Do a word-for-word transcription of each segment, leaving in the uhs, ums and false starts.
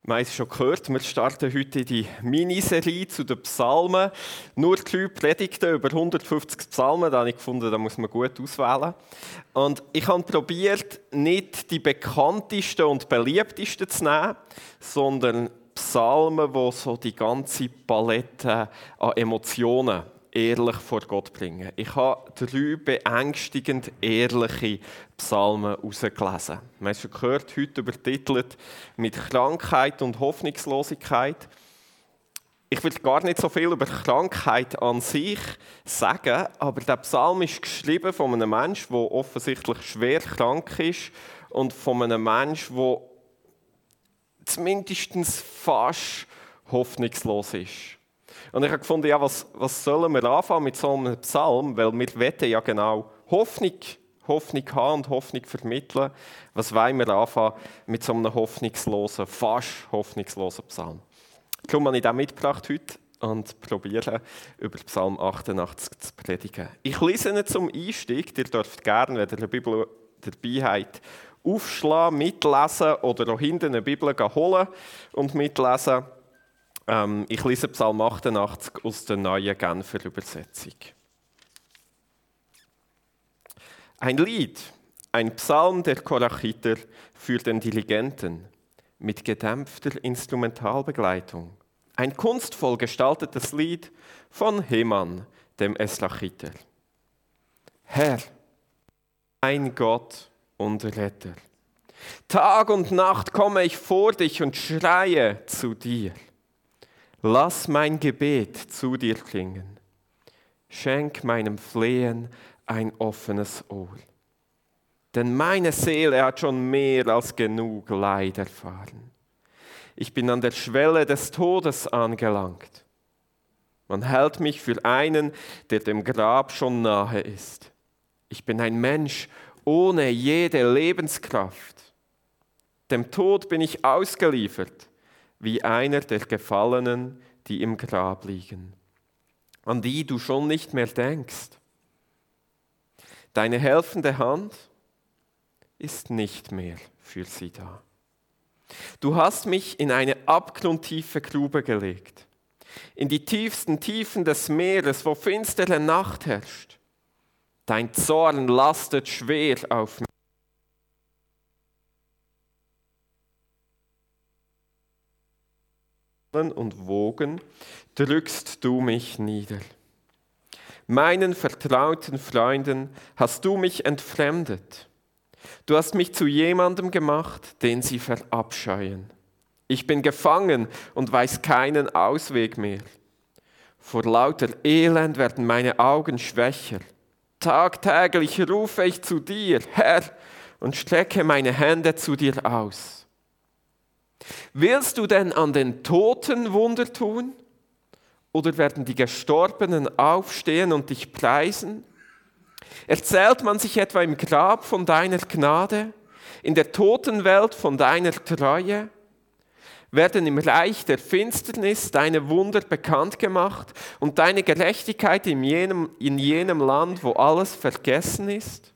Wir haben es schon gehört, wir starten heute die Miniserie zu den Psalmen. Nur drei Predigten über hundertfünfzig Psalmen, da habe ich gefunden, da muss man gut auswählen. Und ich habe probiert, nicht die bekanntesten und beliebtesten zu nehmen, sondern Psalmen, die so die ganze Palette an Emotionen ehrlich vor Gott bringen. Ich habe drei beängstigend ehrliche Psalmen herausgelesen. Wir haben es schon gehört, heute übertitelt mit Krankheit und Hoffnungslosigkeit. Ich will gar nicht so viel über Krankheit an sich sagen, aber der Psalm ist geschrieben von einem Menschen, der offensichtlich schwer krank ist und von einem Menschen, der zumindest fast hoffnungslos ist. Und ich habe gefunden, ja, was, was sollen wir anfangen mit so einem Psalm? Weil wir wollen ja genau Hoffnung, Hoffnung haben und Hoffnung vermitteln. Was wollen wir anfangen mit so einem hoffnungslosen, fast hoffnungslosen Psalm? Darum habe ich den mitgebracht heute und probiere, über Psalm achtundachtzig zu predigen. Ich lese ihn zum Einstieg. Ihr dürft gerne, wenn ihr eine Bibel dabei habt, aufschlagen, mitlesen oder auch hinten eine Bibel holen und mitlesen. Ich lese Psalm achtundachtzig aus der neuen Genfer Übersetzung. Ein Lied, ein Psalm der Korachiter für den Dirigenten mit gedämpfter Instrumentalbegleitung. Ein kunstvoll gestaltetes Lied von Heman, dem Eslachiter. Herr, mein Gott und Retter, Tag und Nacht komme ich vor dich und schreie zu dir. Lass mein Gebet zu dir klingen. Schenk meinem Flehen ein offenes Ohr. Denn meine Seele hat schon mehr als genug Leid erfahren. Ich bin an der Schwelle des Todes angelangt. Man hält mich für einen, der dem Grab schon nahe ist. Ich bin ein Mensch ohne jede Lebenskraft. Dem Tod bin ich ausgeliefert, wie einer der Gefallenen, die im Grab liegen, an die du schon nicht mehr denkst. Deine helfende Hand ist nicht mehr für sie da. Du hast mich in eine abgrundtiefe Grube gelegt, in die tiefsten Tiefen des Meeres, wo finstere Nacht herrscht. Dein Zorn lastet schwer auf mich. Und Wogen drückst du mich nieder. Meinen vertrauten Freunden hast du mich entfremdet. Du hast mich zu jemandem gemacht, den sie verabscheuen. Ich bin gefangen und weiß keinen Ausweg mehr. Vor lauter Elend werden meine Augen schwächer. Tagtäglich rufe ich zu dir, Herr, und strecke meine Hände zu dir aus. Willst du denn an den Toten Wunder tun? Oder werden die Gestorbenen aufstehen und dich preisen? Erzählt man sich etwa im Grab von deiner Gnade, in der Totenwelt von deiner Treue? Werden im Reich der Finsternis deine Wunder bekannt gemacht und deine Gerechtigkeit in jenem, in jenem Land, wo alles vergessen ist?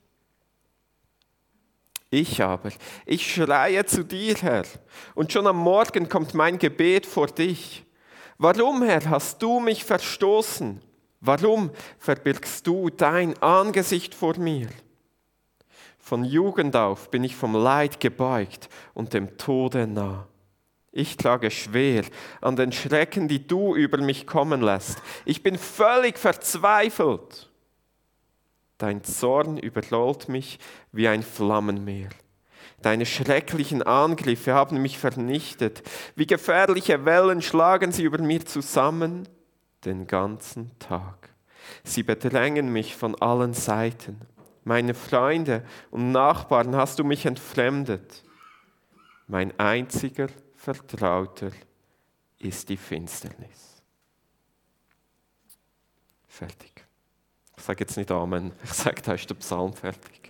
Ich aber, ich schreie zu dir, Herr, und schon am Morgen kommt mein Gebet vor dich. Warum, Herr, hast du mich verstoßen? Warum verbirgst du dein Angesicht vor mir? Von Jugend auf bin ich vom Leid gebeugt und dem Tode nah. Ich trage schwer an den Schrecken, die du über mich kommen lässt. Ich bin völlig verzweifelt. Dein Zorn überrollt mich wie ein Flammenmeer. Deine schrecklichen Angriffe haben mich vernichtet. Wie gefährliche Wellen schlagen sie über mir zusammen den ganzen Tag. Sie bedrängen mich von allen Seiten. Meine Freunde und Nachbarn hast du mich entfremdet. Mein einziger Vertrauter ist die Finsternis. Fertig. Ich sage jetzt nicht Amen, ich sage, da ist der Psalm fertig.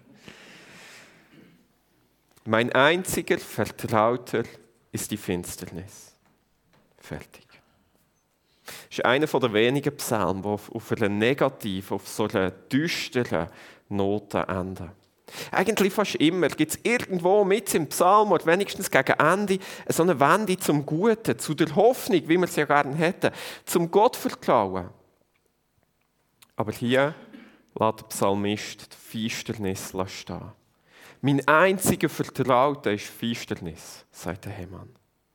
Mein einziger Vertrauter ist die Finsternis. Fertig. Das ist einer der wenigen Psalmen, die auf einer negativen, auf so einer düsteren Note enden. Eigentlich fast immer gibt es irgendwo mit im Psalm oder wenigstens gegen Ende so eine Wende zum Guten, zu der Hoffnung, wie wir es ja gerne hätten, zum Gottvertrauen. Aber hier lässt der Psalmist die Finsternis stehen. Mein einziger Vertrauter ist Finsternis, sagt der Heman.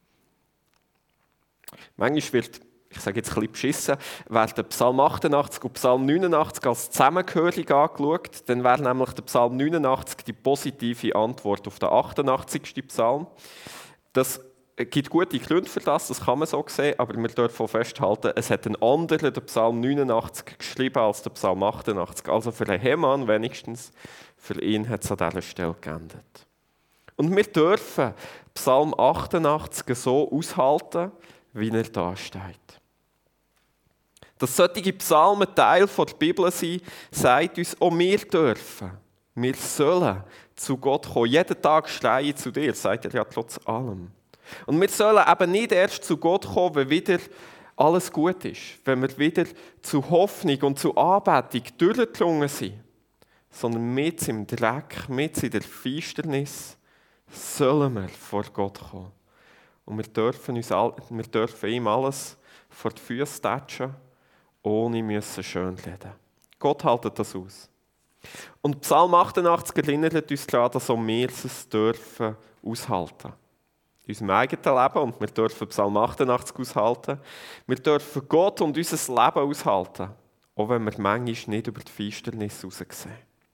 Manchmal wird, ich sage jetzt ein bisschen beschissen, werden Psalm achtundachtzig und Psalm neunundachtzig als zusammengehörig angeschaut. Dann wäre nämlich der Psalm neunundachtzig die positive Antwort auf den achtundachtzigsten Psalm. Das gibt gute Gründe für das, das kann man so sehen, aber wir dürfen festhalten, es hat einen anderen, der Psalm neunundachtzig, geschrieben als der Psalm achtundachtzig. Also für den Heman wenigstens, für ihn hat es an dieser Stelle geändert. Und wir dürfen Psalm achtundachtzig so aushalten, wie er da steht. Dass solche Psalmen Teil der Bibel sind, sagt uns, auch wir dürfen, wir sollen zu Gott kommen. Jeden Tag schreie zu dir, sagt er ja trotz allem. Und wir sollen eben nicht erst zu Gott kommen, wenn wieder alles gut ist, wenn wir wieder zu Hoffnung und zu Anbetung durchgedrungen sind, sondern mit im Dreck, mit in der Finsternis sollen wir vor Gott kommen. Und wir dürfen, uns all, wir dürfen ihm alles vor die Füße tatschen, ohne müssen schön reden. Gott hält das aus. Und Psalm achtundachtzig erinnert uns daran, dass auch wir es dürfen aushalten. In unserem eigenen Leben, und wir dürfen Psalm achtundachtzig aushalten. Wir dürfen Gott und unser Leben aushalten, auch wenn wir manchmal nicht über die Finsternis raussehen.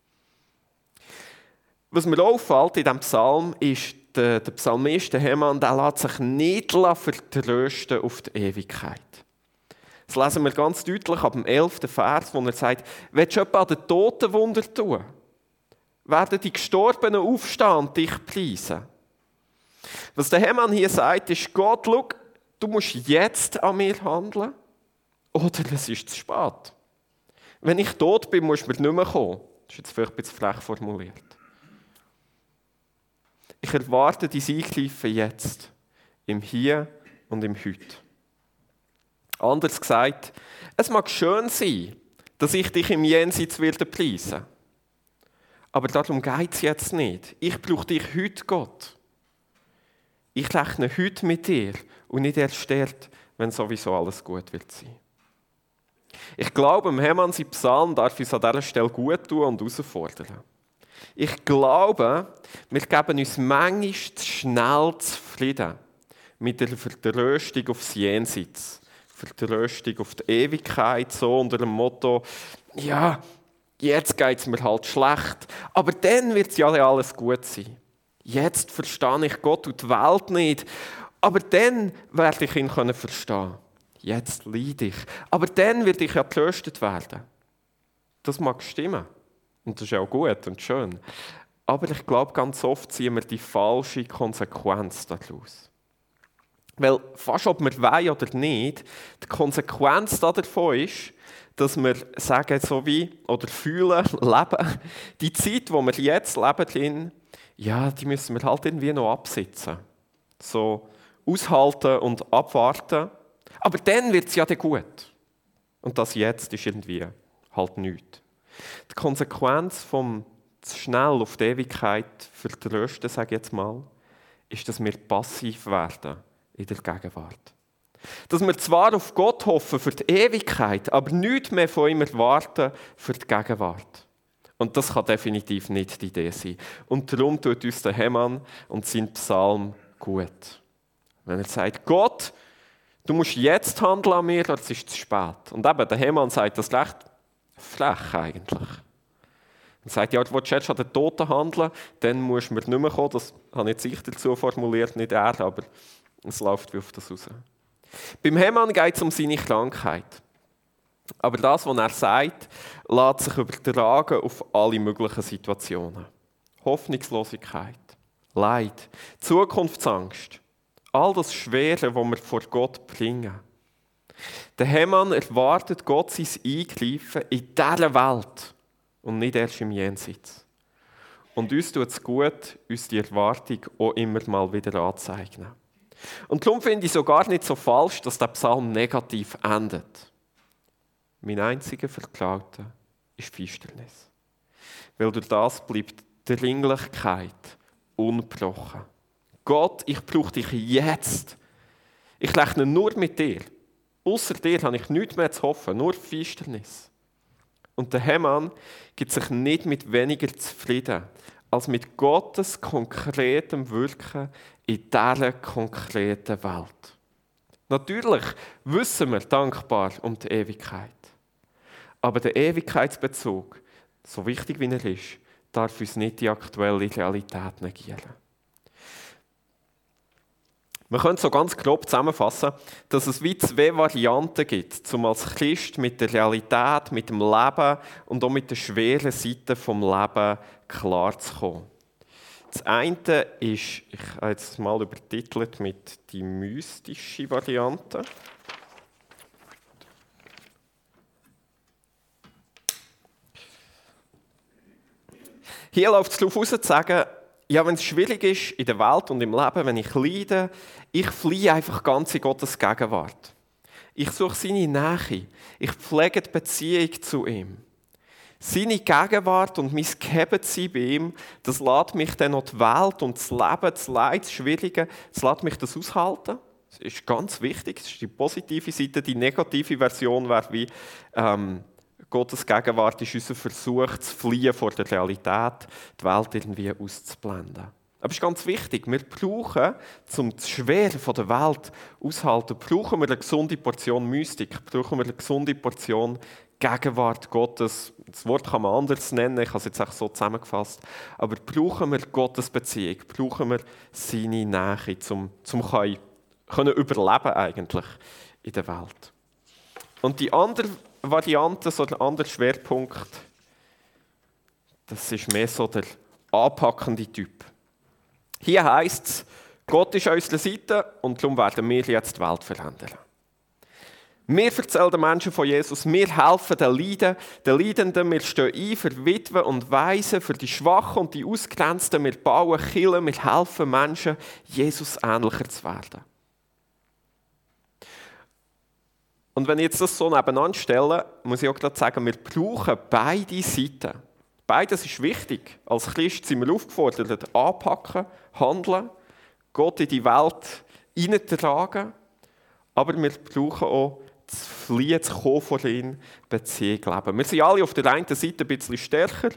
Was mir auffällt in diesem Psalm ist, der, der Psalmist, der Heman, der lässt sich nicht vertrösten auf die Ewigkeit. Das lesen wir ganz deutlich ab dem elften Vers, wo er sagt, willst du etwa an den Toten Wunder tun? Werden die Gestorbenen aufstehen und dich preisen? Was der Heman hier sagt, ist, Gott, schau, du musst jetzt an mir handeln oder es ist zu spät. Wenn ich tot bin, musst du mir nicht mehr kommen. Das ist jetzt vielleicht ein bisschen frech formuliert. Ich erwarte dein Eingreifen jetzt, im Hier und im Heute. Anders gesagt, es mag schön sein, dass ich dich im Jenseits werde preisen. Aber darum geht es jetzt nicht. Ich brauche dich heute, Gott. Ich rechne heute mit dir und nicht erst dort, wenn sowieso alles gut wird sein. Ich glaube, im Heman sein Psalm darf uns an dieser Stelle gut tun und herausfordern. Ich glaube, wir geben uns manchmal zu schnell zufrieden mit der Vertröstung aufs Jenseits. Vertröstung auf die Ewigkeit, so unter dem Motto, ja, jetzt geht es mir halt schlecht, aber dann wird es ja alles gut sein. Jetzt verstehe ich Gott und die Welt nicht, aber dann werde ich ihn verstehen können. Jetzt leide ich, aber dann werde ich ja getröstet werden. Das mag stimmen und das ist auch gut und schön, aber ich glaube, ganz oft ziehen wir die falsche Konsequenz daraus. Weil fast ob wir wollen oder nicht, die Konsequenz davon ist, dass wir sagen, so wie, oder fühlen, leben, die Zeit, die wir jetzt leben drin, ja, die müssen wir halt irgendwie noch absitzen. So aushalten und abwarten. Aber dann wird es ja dann gut. Und das jetzt ist irgendwie halt nichts. Die Konsequenz vom zu schnell auf die Ewigkeit vertrösten, sage ich jetzt mal, ist, dass wir passiv werden in der Gegenwart. Dass wir zwar auf Gott hoffen für die Ewigkeit, aber nichts mehr von ihm erwarten für die Gegenwart. Und das kann definitiv nicht die Idee sein. Und darum tut uns der Heman und sein Psalm gut. Wenn er sagt, Gott, du musst jetzt handeln an mir, oder es ist zu spät. Und eben, der Heman sagt das recht frech eigentlich. Er sagt, ja, du willst jetzt an den Toten handeln, dann musst du mir nicht mehr kommen. Das habe ich jetzt dazu formuliert, nicht er, aber es läuft wie auf das raus. Beim Heman geht es um seine Krankheit. Aber das, was er sagt, lässt sich übertragen auf alle möglichen Situationen. Hoffnungslosigkeit, Leid, Zukunftsangst, all das Schwere, das wir vor Gott bringen. Der Heman erwartet Gott sein Eingreifen in dieser Welt und nicht erst im Jenseits. Und uns tut es gut, uns die Erwartung auch immer mal wieder anzuzeigen. Und darum finde ich es gar nicht so falsch, dass der Psalm negativ endet. Mein einziger Verklagter ist Finsternis. Weil durch das bleibt Dringlichkeit ungebrochen. Gott, ich brauche dich jetzt. Ich rechne nur mit dir. Ausser dir habe ich nichts mehr zu hoffen, nur Finsternis. Und der Hemann gibt sich nicht mit weniger zufrieden, als mit Gottes konkretem Wirken in dieser konkreten Welt. Natürlich wissen wir dankbar um die Ewigkeit. Aber der Ewigkeitsbezug, so wichtig wie er ist, darf uns nicht die aktuelle Realität negieren. Man könnte so ganz grob zusammenfassen, dass es wie zwei Varianten gibt, um als Christ mit der Realität, mit dem Leben und auch mit den schweren Seiten des Lebens klarzukommen. Das eine ist, ich habe jetzt mal übertitelt mit die mystische Variante. Hier läuft es darauf aus, zu sagen, ja, wenn es schwierig ist in der Welt und im Leben, wenn ich leide, ich fliehe einfach ganz in Gottes Gegenwart. Ich suche seine Nähe. Ich pflege die Beziehung zu ihm. Seine Gegenwart und mein Gehebensein bei ihm, das lässt mich dann noch die Welt und das Leben, das Leid, das Schwierige, das lässt mich das aushalten. Das ist ganz wichtig, das ist die positive Seite. Die negative Version wäre wie, ähm, Gottes Gegenwart ist unser Versuch, zu fliehen vor der Realität, die Welt irgendwie auszublenden. Aber es ist ganz wichtig, wir brauchen, um das Schwere der Welt auszuhalten, brauchen wir eine gesunde Portion Mystik, brauchen wir eine gesunde Portion Gegenwart Gottes. Das Wort kann man anders nennen, ich habe es jetzt auch so zusammengefasst. Aber brauchen wir Gottes Beziehung, brauchen wir seine Nähe, um, um können, können überleben eigentlich in der Welt. Und die andere Variante, so ein anderer Schwerpunkt, das ist mehr so der anpackende Typ. Hier heisst es, Gott ist an unserer Seite und darum werden wir jetzt die Welt verändern. Wir erzählen den Menschen von Jesus, wir helfen den Leiden, den Leidenden, wir stehen ein für Witwen und Waisen, für die Schwachen und die Ausgrenzten, wir bauen Kirchen, wir helfen Menschen, Jesus ähnlicher zu werden. Und wenn ich jetzt das so nebeneinander stelle, muss ich auch gerade sagen, wir brauchen beide Seiten. Beides ist wichtig. Als Christ sind wir aufgefordert, anpacken, handeln, Gott in die Welt hineintragen. Aber wir brauchen auch zu fliehen, zu kommen von ihm, Beziehung leben. Wir sind alle auf der einen Seite ein bisschen stärker.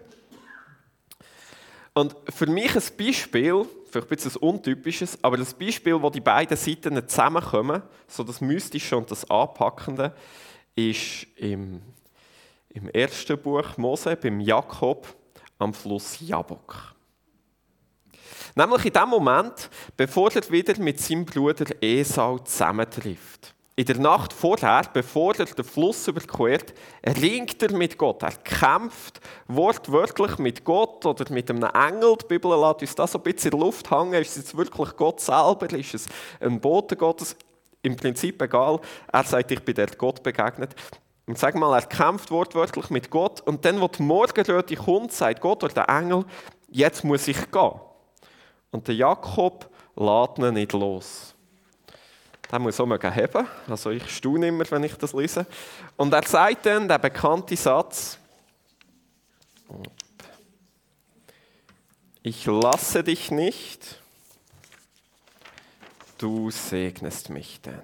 Und für mich ein Beispiel, vielleicht ein bisschen ein untypisches, aber das Beispiel, wo die beiden Seiten zusammenkommen, so das Mystische und das Anpackende, ist im, im ersten Buch Mose, beim Jakob am Fluss Jabok. Nämlich in dem Moment, bevor er wieder mit seinem Bruder Esau zusammentrifft. In der Nacht vorher, bevor er den Fluss überquert, ringt er mit Gott. Er kämpft wortwörtlich mit Gott oder mit einem Engel. Die Bibel lässt uns das so ein bisschen in der Luft hängen. Ist es jetzt wirklich Gott selber? Ist es ein Bote Gottes? Im Prinzip egal. Er sagt, ich bin dort Gott begegnet. Und sag mal, er kämpft wortwörtlich mit Gott. Und dann, wo die Morgenröte kommt, sagt Gott oder der Engel, jetzt muss ich gehen. Und der Jakob lässt ihn nicht los. Der muss auch mal heben. Also ich staune immer, wenn ich das lese. Und er sagt dann den bekannten Satz: Ich lasse dich nicht, du segnest mich denn.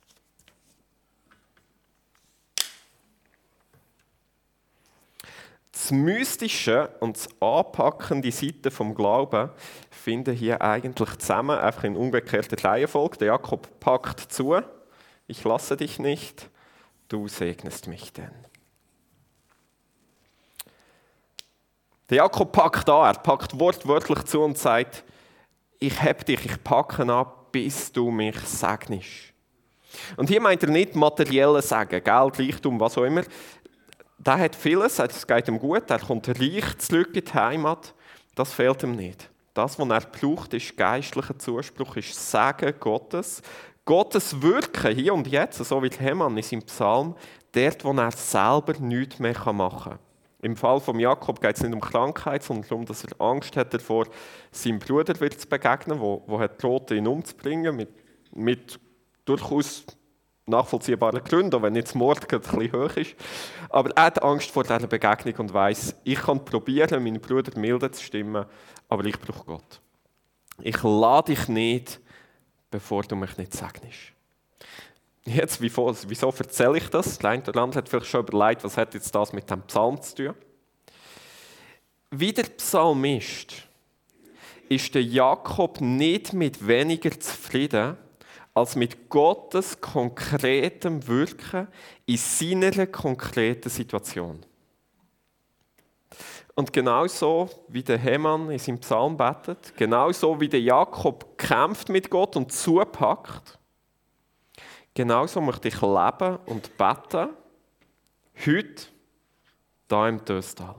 Das Mystische und das anpackende Seite vom Glauben finden hier eigentlich zusammen, einfach in umgekehrter Reihenfolge. Der Jakob packt zu, ich lasse dich nicht, du segnest mich denn. Der Jakob packt an, er packt wortwörtlich zu und sagt, ich heb dich, ich packe an, bis du mich segnest. Und hier meint er nicht materielle Segen, Geld, Reichtum, was auch immer. Der hat vieles, es geht ihm gut, er kommt reich zurück in die Heimat, das fehlt ihm nicht. Das, was er braucht, ist geistlicher Zuspruch, ist Segen Gottes. Gottes Wirken hier und jetzt, so wie Hemann in seinem Psalm, dort, wo er selber nichts mehr machen kann. Im Fall von Jakob geht es nicht um Krankheit, sondern darum, dass er Angst hat davor, seinem Bruder wird zu begegnen, wo, wo hat droht, ihn umzubringen, mit, mit durchaus nachvollziehbaren Gründen, auch wenn jetzt Mord gerade ein bisschen hoch ist. Aber er hat Angst vor dieser Begegnung und weiss, ich kann probieren, meinen Bruder milde zu stimmen, aber ich brauche Gott. Ich lade dich nicht, bevor du mich nicht segnest. Jetzt, wieso, wieso erzähle ich das? Der eine oder andere hat vielleicht schon überlegt, was hat jetzt das mit dem Psalm zu tun? Wie der Psalmist ist der Jakob nicht mit weniger zufrieden, als mit Gottes konkretem Wirken in seiner konkreten Situation. Und genauso wie der Heman in seinem Psalm betet, genauso wie der Jakob kämpft mit Gott und zupackt, genauso möchte ich leben und beten, heute, hier im Töstal.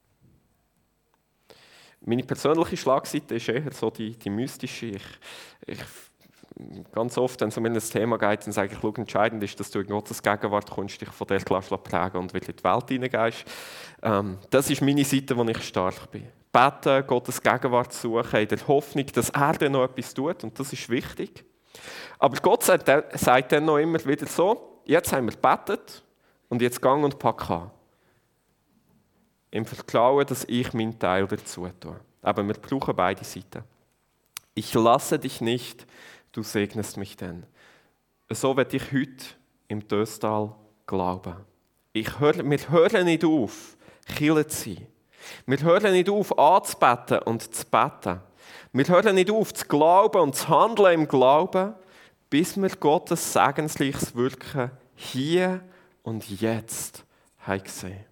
Meine persönliche Schlagseite ist eher so die, die mystische. Ich, ich, ganz oft, wenn es um ein Thema geht, dann sage ich, schau, entscheidend ist, dass du in Gottes Gegenwart kommst, dich von der Klasse prägen und wieder in die Welt hineingehst. Ähm, das ist meine Seite, wo ich stark bin. Beten, Gottes Gegenwart suchen, in der Hoffnung, dass er dann noch etwas tut, und das ist wichtig. Aber Gott sagt, sagt dann noch immer wieder so, jetzt haben wir gebetet und jetzt gang und pack an. Im Vertrauen, dass ich meinen Teil dazu tue. Aber wir brauchen beide Seiten. Ich lasse dich nicht, du segnest mich denn. So werde ich heute im Töstal glauben. Ich hör, wir hören nicht auf, Kirche zu sein. Wir hören nicht auf, anzubeten und zu beten. Wir hören nicht auf, zu glauben und zu handeln im Glauben, bis wir Gottes segensreiches Wirken hier und jetzt haben gesehen.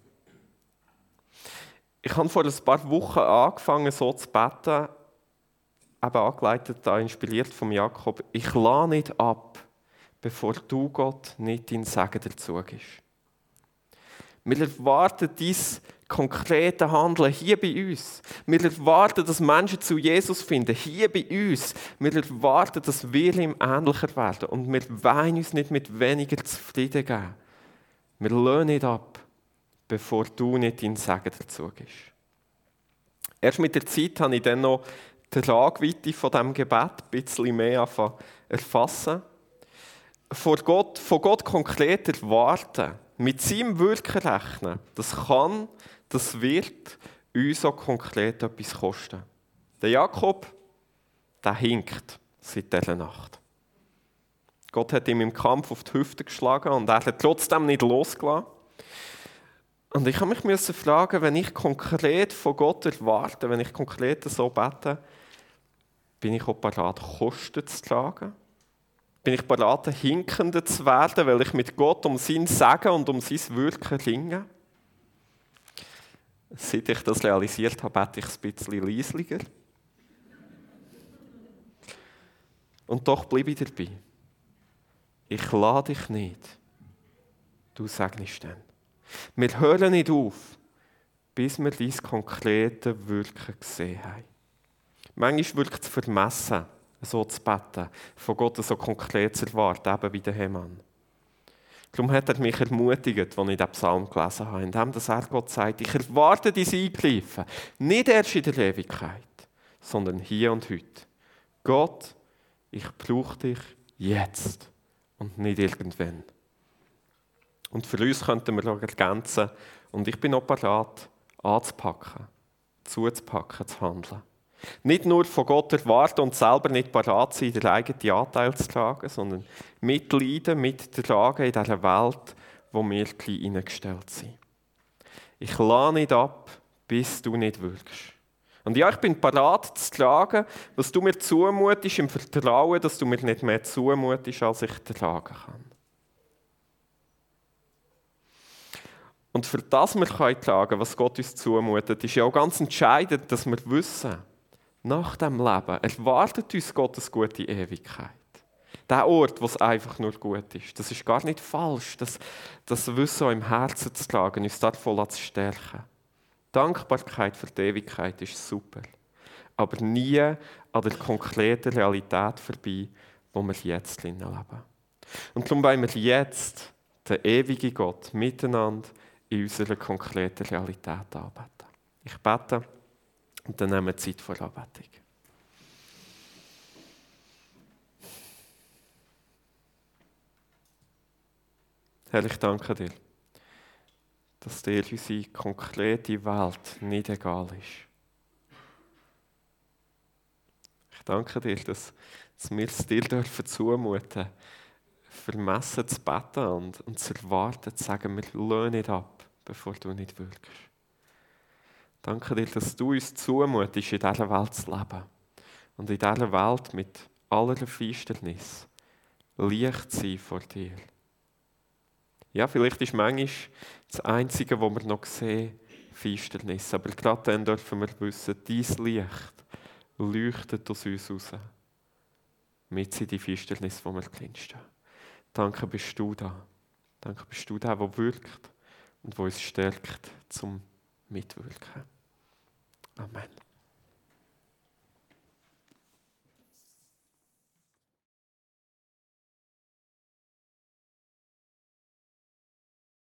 Ich habe vor ein paar Wochen angefangen, so zu beten, eben angeleitet, da inspiriert vom Jakob. Ich lasse nicht ab, bevor du, Gott, nicht dein Segen dazu gibst. Wir erwarten dein konkrete Handeln hier bei uns. Wir erwarten, dass Menschen zu Jesus finden, hier bei uns. Wir erwarten, dass wir ihm ähnlicher werden. Und wir wollen uns nicht mit weniger zufrieden geben. Wir lassen nicht ab, bevor du nicht dein Segen dazu gibst. Erst mit der Zeit habe ich dann noch die Tragweite von diesem Gebet ein bisschen mehr erfassen. Vor Gott, von Gott konkret erwarten, mit seinem Wirken rechnen, das kann, das wird uns auch konkret etwas kosten. Der Jakob, der hinkt seit dieser Nacht. Gott hat ihm im Kampf auf die Hüfte geschlagen und er hat trotzdem nicht losgelassen. Und ich musste mich fragen, wenn ich konkret von Gott erwarte, wenn ich konkret so bete, bin ich auch bereit, Kosten zu tragen? Bin ich bereit, hinkender zu werden, weil ich mit Gott um sein Segen und um sein Wirken ringe? Seit ich das realisiert habe, bete ich es ein bisschen leislicher. Und doch bleibe ich dabei. Ich lade dich nicht. Du segnest dann. Wir hören nicht auf, bis wir dein konkrete Wirken gesehen haben. Manchmal wirkt es vermessen, so zu beten, von Gott so konkret zu erwarten, eben wie der Heman. Darum hat er mich ermutigt, als ich diesen Psalm gelesen habe, indem er Gott sagt, ich erwarte dein Eingreifen, nicht erst in der Ewigkeit, sondern hier und heute. Gott, ich brauche dich jetzt und nicht irgendwann. Und für uns könnten wir auch ergänzen, und ich bin auch bereit, anzupacken, zuzupacken, zu handeln. Nicht nur von Gott erwarten und selber nicht bereit sein, den eigenen Anteil zu tragen, sondern mitleiden, mittragen in dieser Welt, wo wir hineingestellt sind. Ich lasse nicht ab, bis du nicht wirkst. Und ja, ich bin bereit zu tragen, was du mir zumutest, im Vertrauen, dass du mir nicht mehr zumutest, als ich tragen kann. Und für das wir tragen können, was Gott uns zumutet, ist ja auch ganz entscheidend, dass wir wissen, nach dem Leben erwartet uns Gottes gute Ewigkeit. Der Ort, wo es einfach nur gut ist. Das ist gar nicht falsch, das, das Wissen auch im Herzen zu tragen, uns davon zu stärken. Dankbarkeit für die Ewigkeit ist super, aber nie an der konkreten Realität vorbei, wo wir jetzt leben. Und darum wollen wir jetzt den ewigen Gott miteinander in unserer konkreten Realität anbeten. Ich bete und dann nehmen wir Zeit vor Anbetung. Herr, ich danke dir, dass dir unsere konkrete Welt nicht egal ist. Ich danke dir, dass, dass wir es dir dürfen zumuten, vermessen zu beten und, und zu erwarten, zu sagen, wir lassen nicht ab, bevor du nicht wirkst. Danke dir, dass du uns zumutest, in dieser Welt zu leben. Und in dieser Welt mit aller Finsternis Licht sein vor dir. Ja, vielleicht ist manchmal das Einzige, was wir noch sehen, Finsternis. Aber gerade dann dürfen wir wissen, dein Licht leuchtet aus uns raus. Mit in die Finsternis, wo wir drinstehen. Danke, bist du da. Danke, bist du der, der wirkt und der uns stärkt zum Mitwirken. Amen.